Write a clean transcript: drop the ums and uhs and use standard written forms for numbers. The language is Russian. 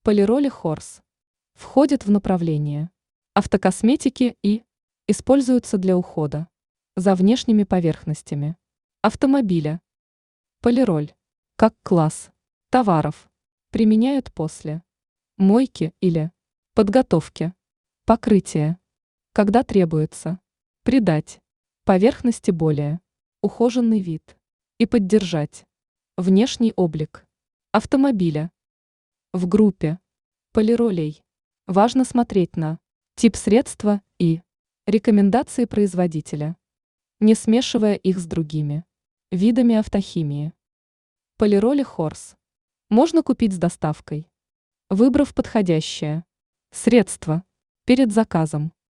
Полироли Хорс входит в направление автокосметики и используются для ухода за внешними поверхностями автомобиля. Полироль как класс товаров применяют после мойки или подготовки покрытия, когда требуется придать поверхности более ухоженный вид и поддержать внешний облик автомобиля. В группе полиролей важно смотреть на тип средства и рекомендации производителя, не смешивая их с другими видами автохимии. Полироли Хорс можно купить с доставкой, выбрав подходящее средство перед заказом.